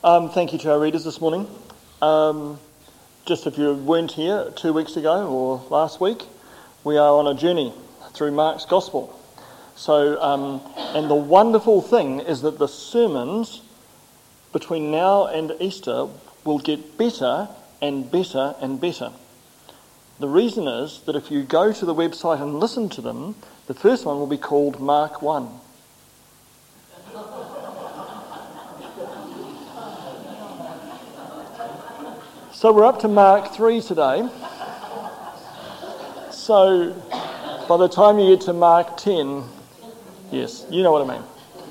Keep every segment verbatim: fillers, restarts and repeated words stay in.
Um, thank you to our readers this morning. Um, just if you weren't here two weeks ago or last week, we are on a journey through Mark's Gospel. So, um, and the wonderful thing is that the sermons between now and Easter will get better and better and better. The reason is that if you go to the website and listen to them, the first one will be called Mark one. So we're up to Mark three today. So by the time you get to Mark ten, yes, you know what I mean.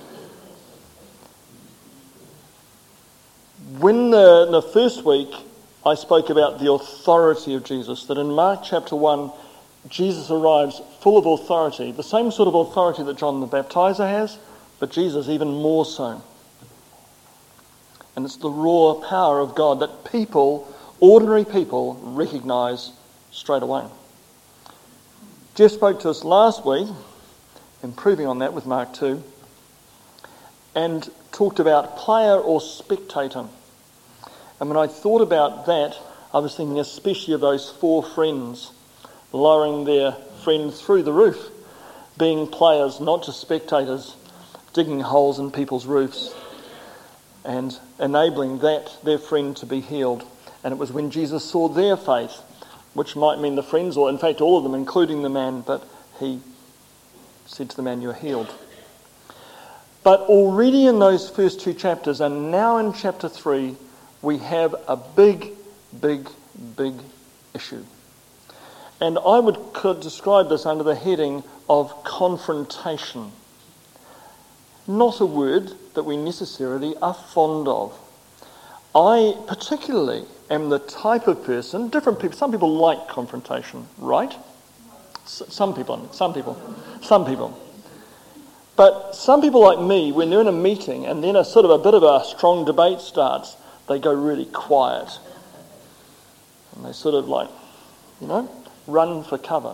When the, the first week I spoke about the authority of Jesus, that in Mark chapter one, Jesus arrives full of authority, the same sort of authority that John the Baptizer has, but Jesus even more so. And it's the raw power of God that people, ordinary people, recognise straight away. Jeff spoke to us last week, improving on that with Mark two, and talked about player or spectator. And when I thought about that, I was thinking especially of those four friends lowering their friend through the roof, being players, not just spectators, digging holes in people's roofs and enabling that, their friend, to be healed. And it was when Jesus saw their faith, which might mean the friends, or in fact all of them, including the man, but he said to the man, "You're healed." But already in those first two chapters, and now in chapter three, we have a big, big, big issue. And I would could describe this under the heading of confrontation. Not a word that we necessarily are fond of. I particularly am the type of person, different people, some people like confrontation, right? S- some people, some people, some people. But some people like me, when they're in a meeting and then a sort of a bit of a strong debate starts, they go really quiet. And they sort of like, you know, run for cover.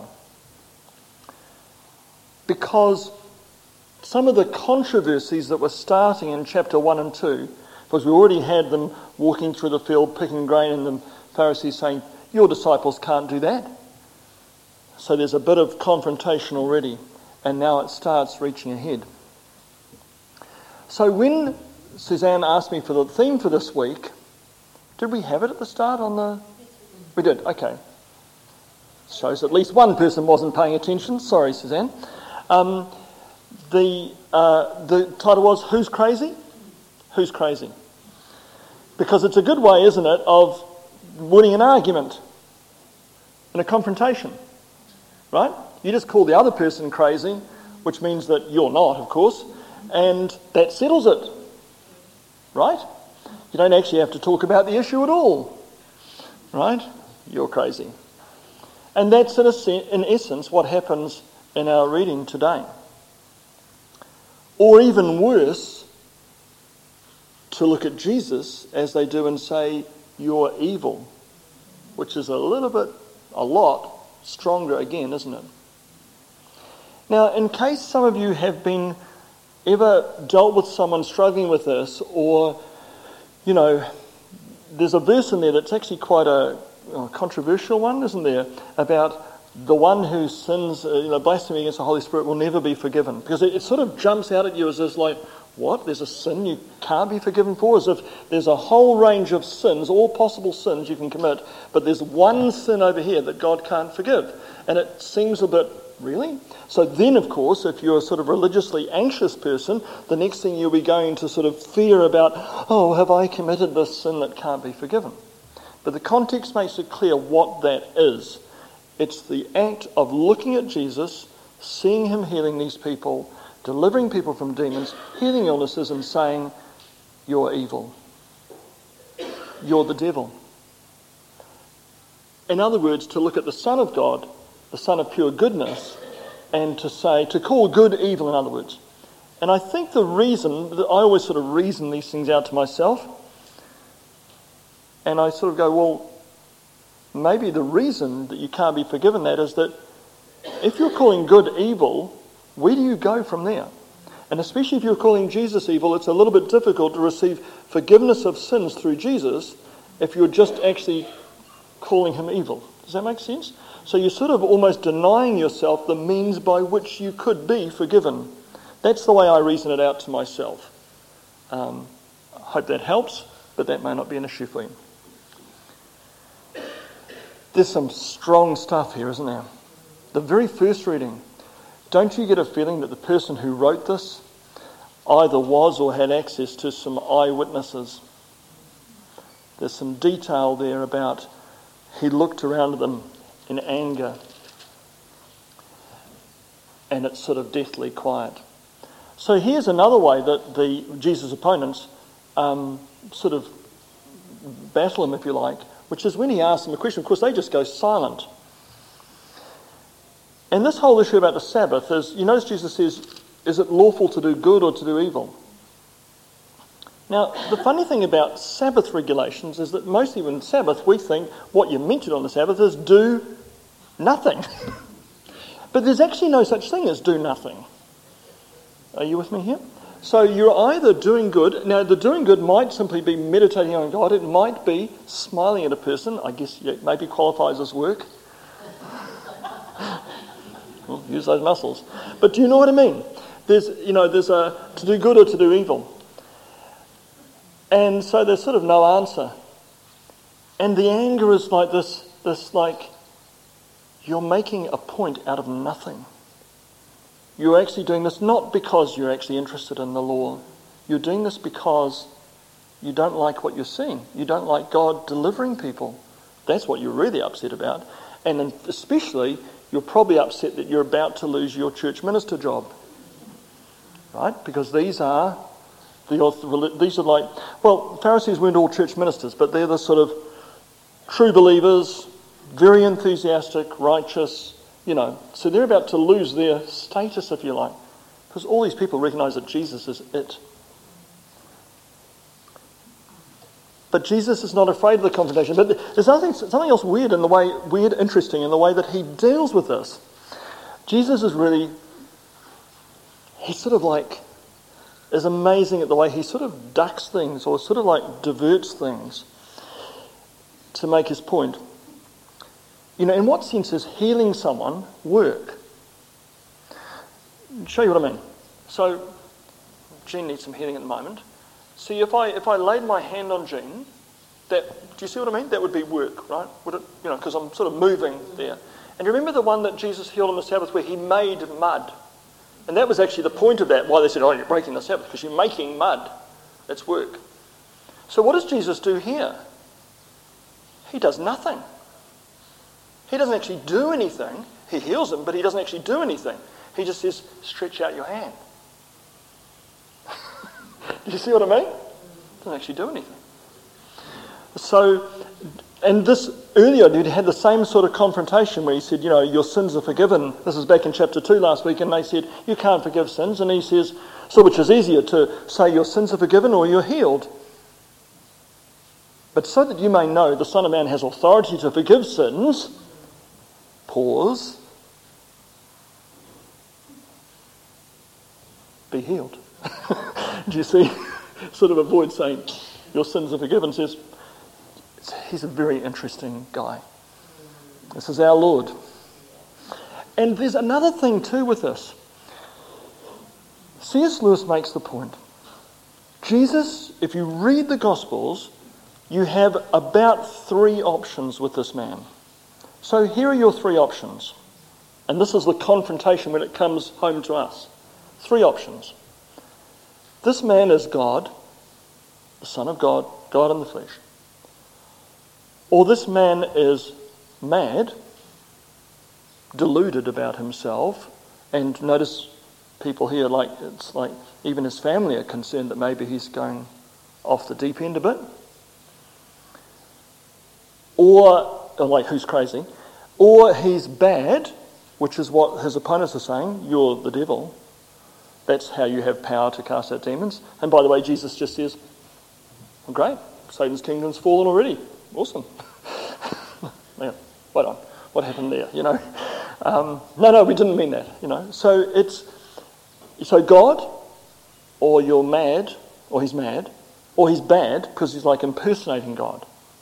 Because some of the controversies that were starting in chapter one and two, because we already had them walking through the field picking grain and the Pharisees saying, "Your disciples can't do that." So there's a bit of confrontation already, and now it starts reaching ahead. So when Suzanne asked me for the theme for this week, did we have it at the start on the... We did, okay. Shows at least one person wasn't paying attention. Sorry, Suzanne. Um, the uh, the title was, Who's Crazy? Who's Crazy? Because it's a good way, isn't it, of winning an argument in a confrontation, right? You just call the other person crazy, which means that you're not, of course, and that settles it, right? You don't actually have to talk about the issue at all, right? You're crazy. And that's in, a, in essence what happens in our reading today. Or even worse, to look at Jesus as they do and say, "You're evil," which is a little bit, a lot stronger again, isn't it? Now, in case some of you have been ever dealt with someone struggling with this, or, you know, there's a verse in there that's actually quite a, a controversial one, isn't there, about the one who sins, uh, you know, blasphemy against the Holy Spirit will never be forgiven. Because it, it sort of jumps out at you as this like, what? There's a sin you can't be forgiven for? As if there's a whole range of sins, all possible sins you can commit, but there's one sin over here that God can't forgive. And it seems a bit, really? So then, of course, if you're a sort of religiously anxious person, the next thing you'll be going to sort of fear about, oh, have I committed this sin that can't be forgiven? But the context makes it clear what that is. It's the act of looking at Jesus, seeing him healing these people, delivering people from demons, healing illnesses, and saying, "You're evil. You're the devil." In other words, to look at the Son of God, the Son of pure goodness, and to say, to call good evil, in other words. And I think the reason, I always sort of reason these things out to myself, and I sort of go, well, maybe the reason that you can't be forgiven that is that if you're calling good evil, where do you go from there? And especially if you're calling Jesus evil, it's a little bit difficult to receive forgiveness of sins through Jesus if you're just actually calling him evil. Does that make sense? So you're sort of almost denying yourself the means by which you could be forgiven. That's the way I reason it out to myself. Um, I hope that helps, but that may not be an issue for you. There's some strong stuff here, isn't there? The very first reading. Don't you get a feeling that the person who wrote this either was or had access to some eyewitnesses? There's some detail there about he looked around at them in anger and it's sort of deathly quiet. So here's another way that the Jesus' opponents um, sort of battle him, if you like, which is when he asks them a question, of course they just go silent. And this whole issue about the Sabbath is, you notice Jesus says, is it lawful to do good or to do evil? Now, the funny thing about Sabbath regulations is that mostly when Sabbath, we think what you're meant to do on the Sabbath is do nothing. But there's actually no such thing as do nothing. Are you with me here? So you're either doing good. Now, the doing good might simply be meditating on God. It might be smiling at a person. I guess it maybe qualifies as work. Well, use those muscles. But do you know what I mean? There's, you know, there's a to do good or to do evil. And so there's sort of no answer. And the anger is like this, this like, you're making a point out of nothing. You're actually doing this not because you're actually interested in the law. You're doing this because you don't like what you're seeing. You don't like God delivering people. That's what you're really upset about. And especially, you're probably upset that you're about to lose your church minister job. Right? Because these are, the these are like, well, Pharisees weren't all church ministers, but they're the sort of true believers, very enthusiastic, righteous, you know. So they're about to lose their status, if you like. Because all these people recognise that Jesus is it. But Jesus is not afraid of the confrontation. But there's something, something else weird in the way, weird, interesting in the way that he deals with this. Jesus is really, he sort of like, is amazing at the way he sort of ducks things or sort of like diverts things to make his point. You know, in what sense is healing someone work? I'll show you what I mean. So, Jean needs some healing at the moment. See, if I if I laid my hand on Jean, that do you see what I mean? That would be work, right? Would it? You know, because I'm sort of moving there. And you remember the one that Jesus healed on the Sabbath where he made mud? And that was actually the point of that, why they said, oh, you're breaking the Sabbath, because you're making mud. That's work. So what does Jesus do here? He does nothing. He doesn't actually do anything. He heals them, but he doesn't actually do anything. He just says, stretch out your hand. Do you see what I mean? Doesn't actually do anything. So, and this earlier, he had the same sort of confrontation where he said, you know, your sins are forgiven. This is back in chapter two last week, and they said, you can't forgive sins. And he says, so which is easier, to say your sins are forgiven or you're healed? But so that you may know the Son of Man has authority to forgive sins, pause, be healed. Do you see? Sort of avoid saying your sins are forgiven. Says he's a very interesting guy. This is our Lord. And there's another thing too with this. C S Lewis makes the point. Jesus, if you read the Gospels, you have about three options with this man. So here are your three options. And this is the confrontation when it comes home to us. Three options. This man is God, the Son of God, God in the flesh. Or this man is mad, deluded about himself, and notice people here, like it's like even his family are concerned that maybe he's going off the deep end a bit. Or, or like who's crazy. Or he's bad, which is what his opponents are saying, you're the devil. That's how you have power to cast out demons. And by the way, Jesus just says, well, great, Satan's kingdom's fallen already. Awesome. Man, wait on. What happened there, you know? Um, no, no, we didn't mean that, you know. So it's, so God, or you're mad, or he's mad, or he's bad because he's like impersonating God.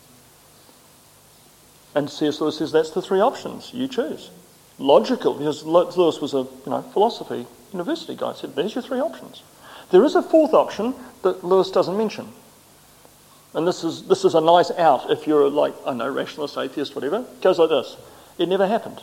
And C S Lewis says that's the three options. You choose. Logical, because Lewis was a you know philosophy university guy. He said, there's your three options. There is a fourth option that Lewis doesn't mention. And this is this is a nice out if you're like, I don't know, rationalist, atheist, whatever. It goes like this. It never happened.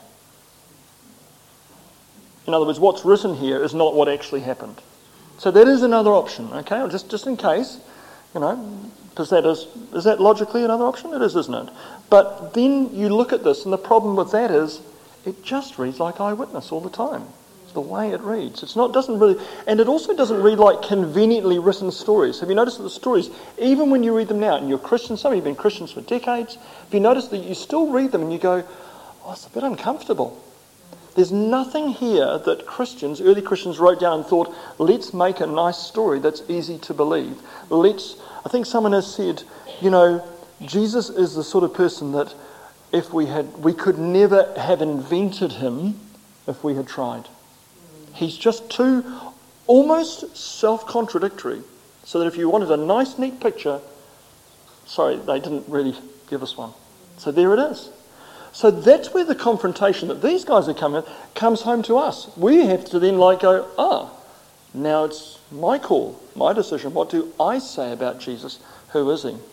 In other words, what's written here is not what actually happened. So that is another option, okay? Just just in case, you know, because that is, is that logically another option? It is, isn't it? But then you look at this, and the problem with that is it just reads like eyewitness all the time. It's the way it reads. It's not, doesn't really, and it also doesn't read like conveniently written stories. Have you noticed that the stories, even when you read them now, and you're Christians, some of you have been Christians for decades, have you noticed that you still read them and you go, oh, it's a bit uncomfortable. There's nothing here that Christians, early Christians wrote down and thought, let's make a nice story that's easy to believe. Let's, I think someone has said, you know, Jesus is the sort of person that if we had, we could never have invented him if we had tried. He's just too, almost self-contradictory. So that if you wanted a nice, neat picture, sorry, they didn't really give us one. So there it is. So that's where the confrontation that these guys are coming comes home to us. We have to then like go, ah, now it's my call, my decision. What do I say about Jesus? Who is he?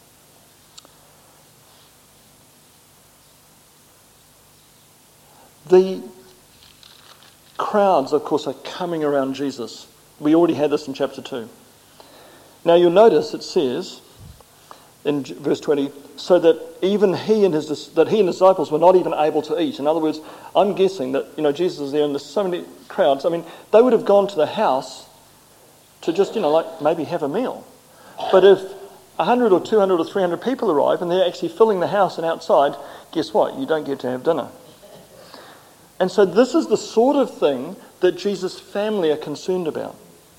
The crowds, of course, are coming around Jesus. We already had this in chapter two. Now you'll notice it says in verse twenty, so that even he and his that he and his disciples were not even able to eat. In other words, I'm guessing that you know Jesus is there and there's so many crowds. I mean, they would have gone to the house to just you know like maybe have a meal. But if a hundred or two hundred or three hundred people arrive and they're actually filling the house and outside, guess what? You don't get to have dinner. And so this is the sort of thing that Jesus' family are concerned about.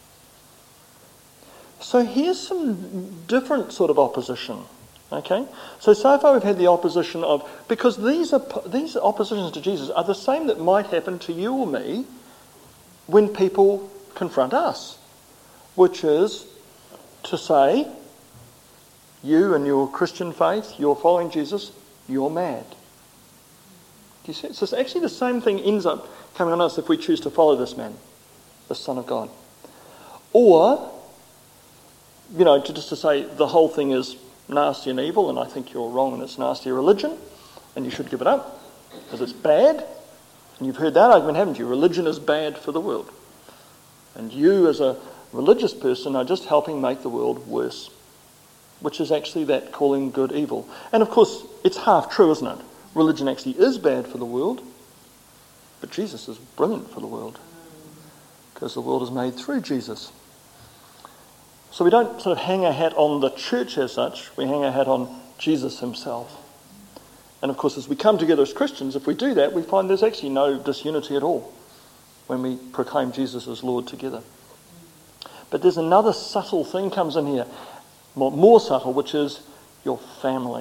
So here's some different sort of opposition. Okay? So, so far we've had the opposition of, because these are these oppositions to Jesus are the same that might happen to you or me when people confront us, which is to say, you and your Christian faith, you're following Jesus, you're mad. Do you see? So it's actually the same thing ends up coming on us if we choose to follow this man, the Son of God. Or, you know, to just to say the whole thing is nasty and evil, and I think you're wrong and it's nasty religion, and you should give it up because it's bad. And you've heard that argument, haven't you? Religion is bad for the world. And you as a religious person are just helping make the world worse, which is actually that calling good evil. And of course, it's half true, isn't it? Religion actually is bad for the world, but Jesus is brilliant for the world because the world is made through Jesus. So we don't sort of hang our hat on the church as such, we hang our hat on Jesus himself. And of course, as we come together as Christians, if we do that, we find there's actually no disunity at all when we proclaim Jesus as Lord together. But there's another subtle thing comes in here, more, more subtle, which is your family.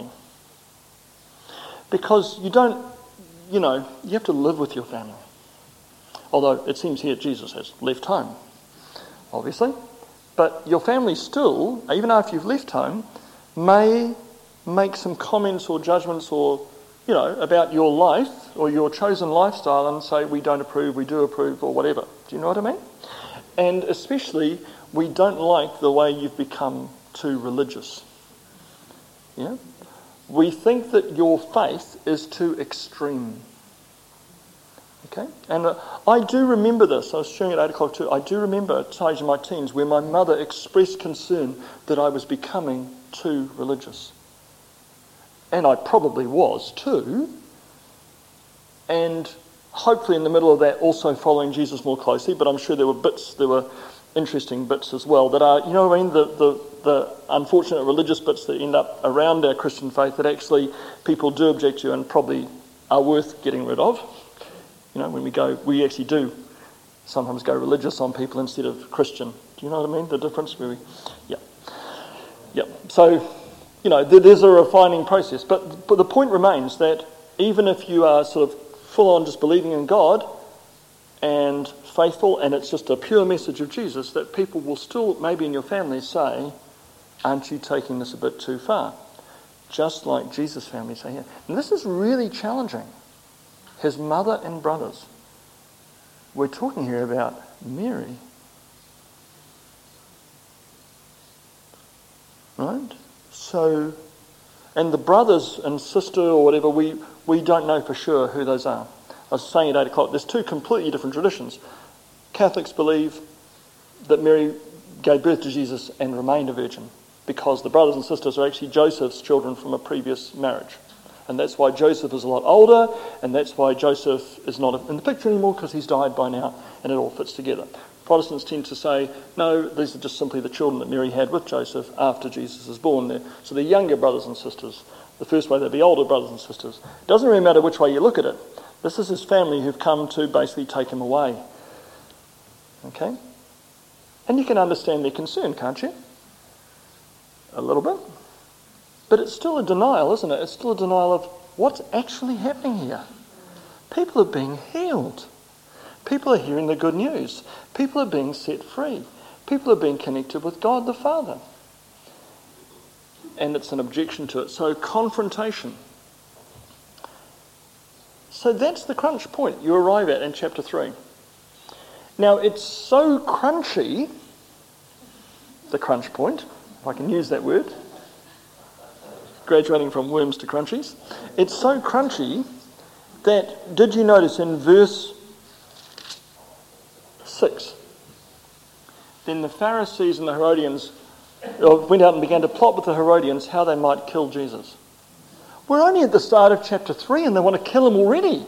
Because you don't, you know, you have to live with your family. Although it seems here Jesus has left home, obviously. But your family still, even after you've left home, may make some comments or judgments or, you know, about your life or your chosen lifestyle and say, we don't approve, we do approve, or whatever. Do you know what I mean? And especially, we don't like the way you've become too religious. Yeah? We think that your faith is too extreme. Okay? And uh, I do remember this. I was sharing at eight o'clock too. I do remember a stage in my teens where my mother expressed concern that I was becoming too religious. And I probably was too. And hopefully in the middle of that also following Jesus more closely, but I'm sure there were bits, there were interesting bits as well that are, you know what I mean, the, the, the unfortunate religious bits that end up around our Christian faith that actually people do object to and probably are worth getting rid of. You know, when we go, we actually do sometimes go religious on people instead of Christian. Do you know what I mean? The difference? Where we, yeah. Yeah. So, you know, there, there's a refining process. But, but the point remains that even if you are sort of full on just believing in God, and faithful, and it's just a pure message of Jesus, that people will still, maybe in your family, say, aren't you taking this a bit too far? Just like Jesus' family say here. And this is really challenging. His mother and brothers. We're talking here about Mary. Right? So, and the brothers and sister or whatever, we, we don't know for sure who those are. I was saying at eight o'clock, there's two completely different traditions. Catholics believe that Mary gave birth to Jesus and remained a virgin, because the brothers and sisters are actually Joseph's children from a previous marriage. And that's why Joseph is a lot older, and that's why Joseph is not in the picture anymore, because he's died by now, and it all fits together. Protestants tend to say, no, these are just simply the children that Mary had with Joseph after Jesus is born there. So they're younger brothers and sisters. The first way, they'd be older brothers and sisters. It doesn't really matter which way you look at it. This is his family who've come to basically take him away. Okay? And you can understand their concern, can't you? A little bit. But it's still a denial, isn't it? It's still a denial of what's actually happening here. People are being healed. People are hearing the good news. People are being set free. People are being connected with God the Father. And it's an objection to it. So confrontation. So that's the crunch point you arrive at in chapter three. Now it's so crunchy, the crunch point, if I can use that word, graduating from worms to crunchies. It's so crunchy that, did you notice in verse six, then the Pharisees and the Herodians went out and began to plot with the Herodians how they might kill Jesus. We're only at the start of chapter three and they want to kill him already.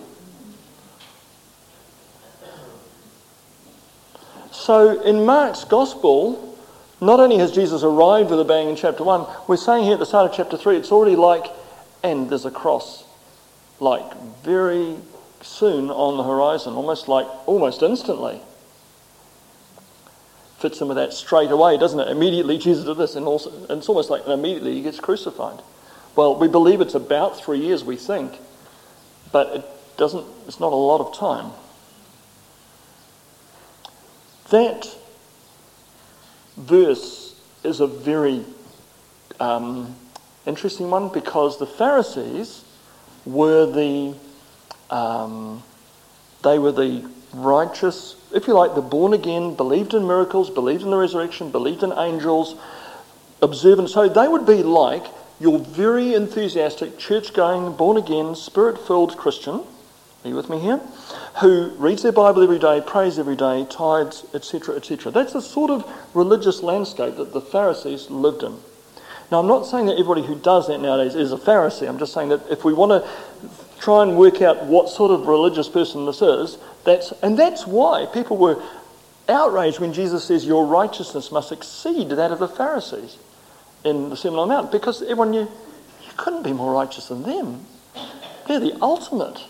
So in Mark's Gospel, not only has Jesus arrived with a bang in chapter one, we're saying here at the start of chapter three, it's already like, and there's a cross, like very soon on the horizon, almost like, almost instantly. Fits in with that straight away, doesn't it? Immediately Jesus did this, and also, and it's almost like immediately he gets crucified. Well, we believe it's about three years, we think, but it doesn't. It's not a lot of time. That verse is a very um, interesting one, because the Pharisees were the um, they were the righteous, if you like, the born again, believed in miracles, believed in the resurrection, believed in angels, observant. So they would be like your very enthusiastic, church-going, born-again, spirit-filled Christian, are you with me here? Who reads their Bible every day, prays every day, tithes, et cetera, et cetera. That's the sort of religious landscape that the Pharisees lived in. Now, I'm not saying that everybody who does that nowadays is a Pharisee. I'm just saying that if we want to try and work out what sort of religious person this is, that's and that's why people were outraged when Jesus says your righteousness must exceed that of the Pharisees in the Sermon on the Mount, because everyone knew you couldn't be more righteous than them. They're the ultimate.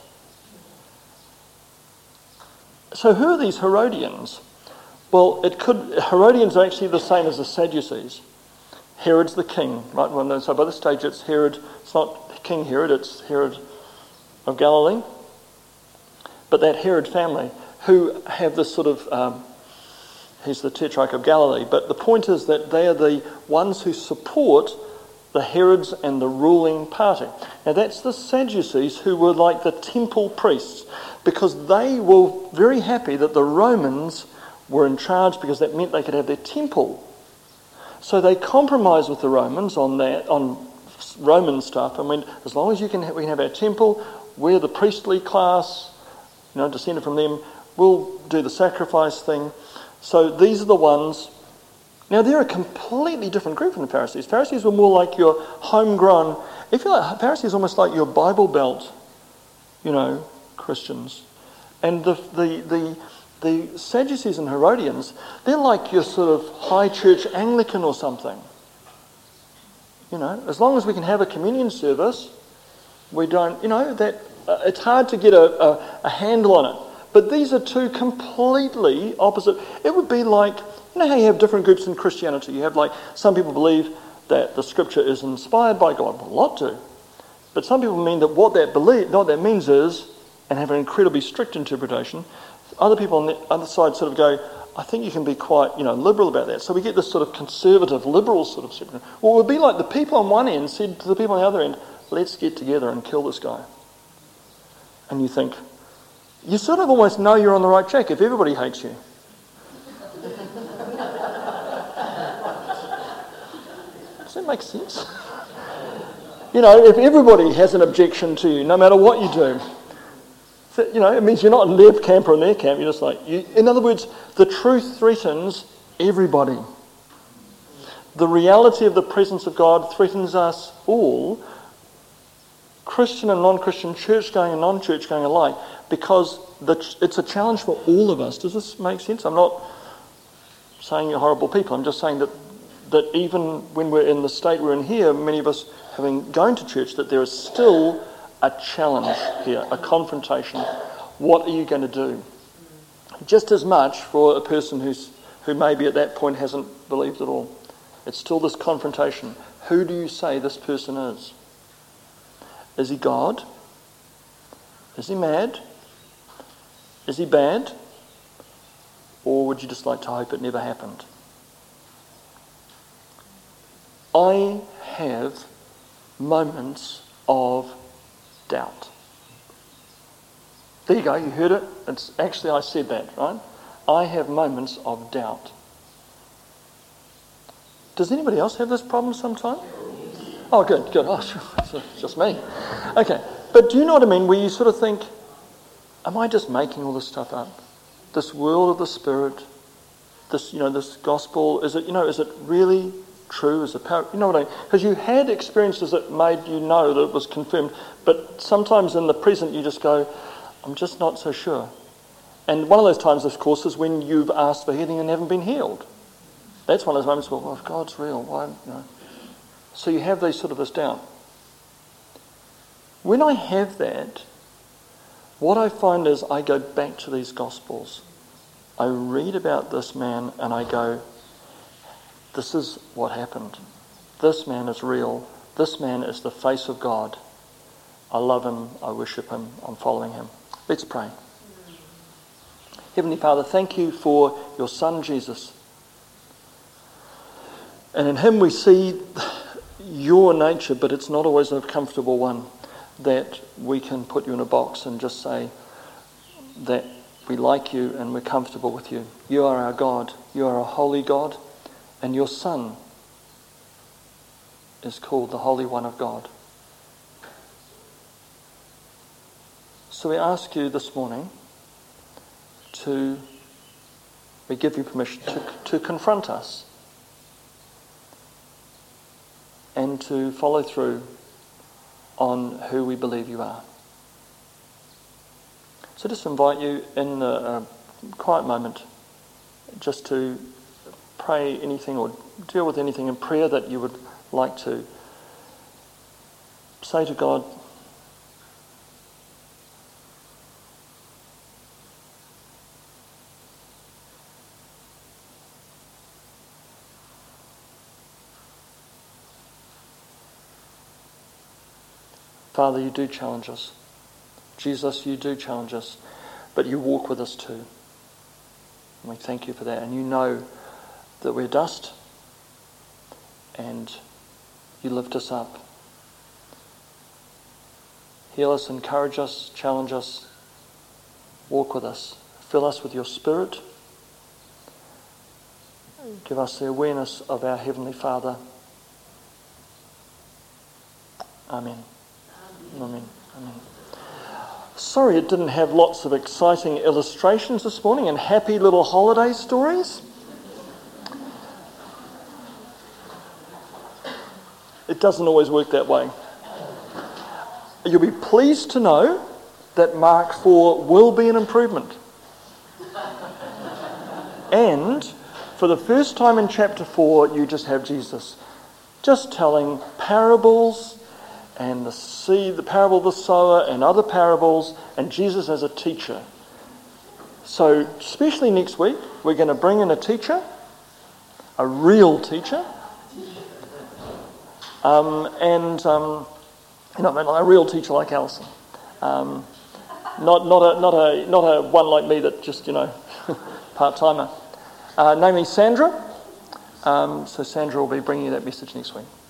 So who are these Herodians? Well, it could Herodians are actually the same as the Sadducees. Herod's the king, right? Well, no, so by this stage it's Herod. It's not King Herod, it's Herod of Galilee. But that Herod family, who have this sort of, um, he's the Tetrarch of Galilee, but the point is that they are the ones who support the Herods and the ruling party. Now that's the Sadducees, who were like the temple priests, because they were very happy that the Romans were in charge, because that meant they could have their temple. So they compromised with the Romans on that, on Roman stuff, and went, as long as you can, we can have our temple, we're the priestly class, you know, descended from them, we'll do the sacrifice thing. So these are the ones. Now they're a completely different group from the Pharisees. Pharisees were more like your homegrown, if you like, Pharisees almost like your Bible Belt, you know, Christians. And the the the the Sadducees and Herodians, they're like your sort of high church Anglican or something. You know, as long as we can have a communion service, we don't, you know, that uh, it's hard to get a, a, a handle on it. But these are two completely opposite. It would be like, you know how you have different groups in Christianity? You have like, some people believe that the scripture is inspired by God. Well, a lot do. But some people mean that what that believe, what that means is, and have an incredibly strict interpretation, Other people on the other side sort of go, I think you can be quite, you know, liberal about that. So we get this sort of conservative, liberal sort of separation. Well, it would be like the people on one end said to the people on the other end, let's get together and kill this guy. And you think, you sort of almost know you're on the right track if everybody hates you. Does that make sense? You know, if everybody has an objection to you, no matter what you do, so, you know, it means you're not in their camp or in their camp. You're just like, you, in other words, the truth threatens everybody. The reality of the presence of God threatens us all, Christian and non-Christian, church-going and non-church-going alike, because the, it's a challenge for all of us. Does this make sense? I'm not saying you're horrible people. I'm just saying that that even when we're in the state we're in here, many of us having gone to church, that there is still a challenge here, a confrontation. What are you going to do? Just as much for a person who's who maybe at that point hasn't believed at all. It's still this confrontation. Who do you say this person is? Is he God? Is he mad? Is he bad? Or would you just like to hope it never happened? I have moments of doubt. There you go, you heard it. It's actually, I said that, right? I have moments of doubt. Does anybody else have this problem sometime? Oh, good, good. Oh, sure. It's just me. Okay, but do you know what I mean? Where you sort of think, am I just making all this stuff up? This world of the Spirit, this, you know, this gospel, is it, you know, is it really true? Is it power? You know what I mean? Because you had experiences that made you know that it was confirmed, but sometimes in the present you just go, I'm just not so sure. And one of those times, of course, is when you've asked for healing and haven't been healed. That's one of those moments where, well, if God's real, why, you know? So you have these sort of this doubt. When I have that, what I find is I go back to these Gospels. I read about this man and I go, this is what happened. This man is real. This man is the face of God. I love him. I worship him. I'm following him. Let's pray. Heavenly Father, thank you for your Son, Jesus. And in him we see your nature, but it's not always a comfortable one, that we can put you in a box and just say that we like you and we're comfortable with you. You are our God. You are a holy God, and your Son is called the Holy One of God. So we ask you this morning to, we give you permission to, to confront us and to follow through on who we believe you are. So just invite you in a, a quiet moment just to pray anything or deal with anything in prayer that you would like to say to God. Father, you do challenge us. Jesus, you do challenge us, but you walk with us too. And we thank you for that. And you know that we're dust, and you lift us up. Heal us, encourage us, challenge us, walk with us. Fill us with your Spirit. Give us the awareness of our Heavenly Father. Amen. Amen. Amen. Sorry it didn't have lots of exciting illustrations this morning and happy little holiday stories. It doesn't always work that way. You'll be pleased to know that Mark four will be an improvement. And for the first time in chapter four, you just have Jesus just telling parables and the seed, the parable of the sower and other parables, and Jesus as a teacher. So especially next week, we're going to bring in a teacher, a real teacher, um, and um, you know, a real teacher like Alison. Um, Not not a not a not a one like me that just, you know, part timer. Uh, namely Sandra. Um, so Sandra will be bringing you that message next week.